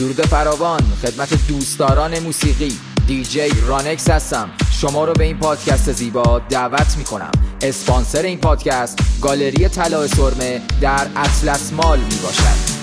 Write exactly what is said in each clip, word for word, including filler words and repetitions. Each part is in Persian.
درود فراوان خدمت دوستداران موسیقی. دیجی رانکس هستم. شما رو به این پادکست زیبا دعوت میکنم. اسپانسر این پادکست گالری طلا سرمه در اطلس مال میباشد.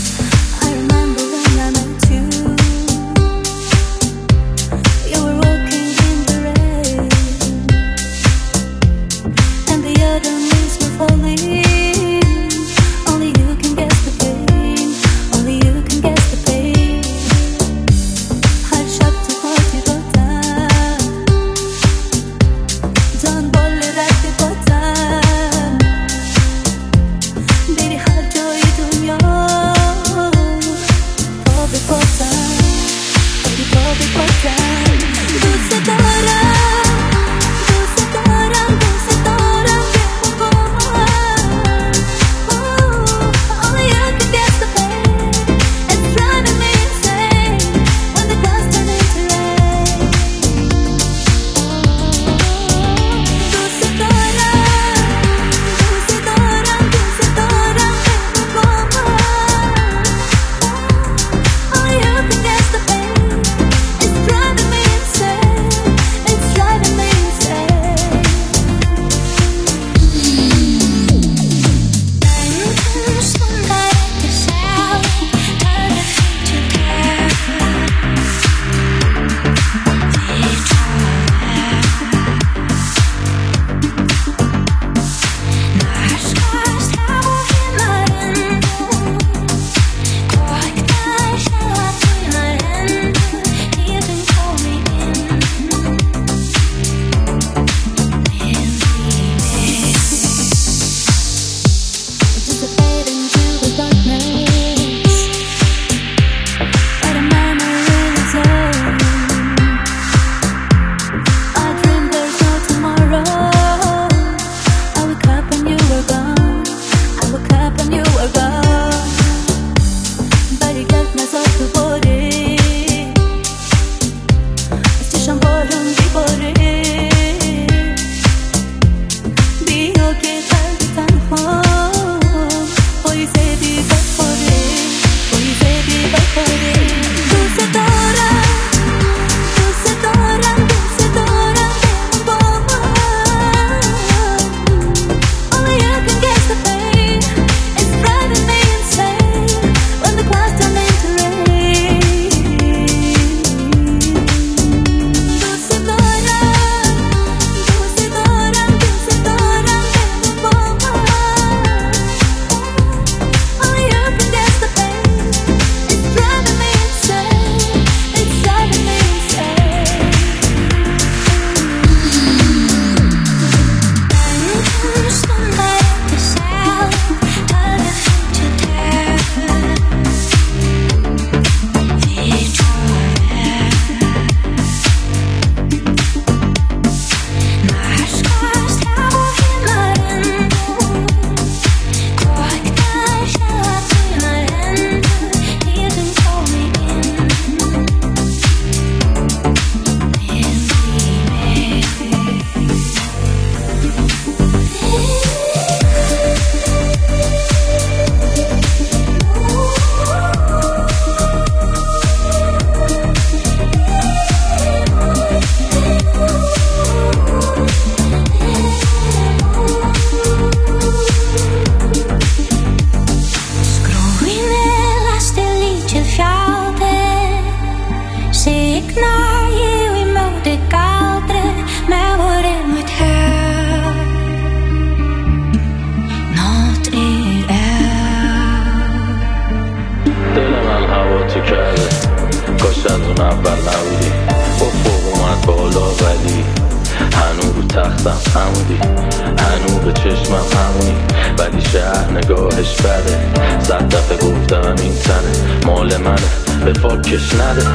تختم عمودی، هنو به چشمم همونی، ولی شهر نگاهش بده. صد دفعه گفتم این تنه مال منه، به فاکش نده.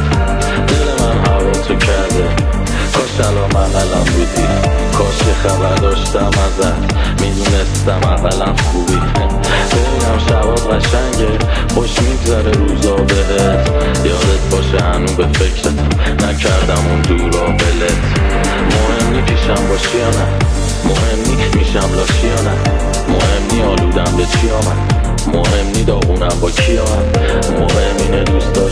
دل من هوا تو کرده، کاش الان من الان بودی، کاش یه خبر داشتم ازت، میدونستم اولا خوبی. ببینم شبات قشنگه، خوش میگذره روزا بهت، یادت باشه هنو به فکرت نکردم اون دورا بلت. مهم نی پیشم باشی یا نه، مهم نی میشم لاشی یا نه، مهم نی آلودم به چی آمد، مهم نی داغونم با کی آمد، مهم اینه دوست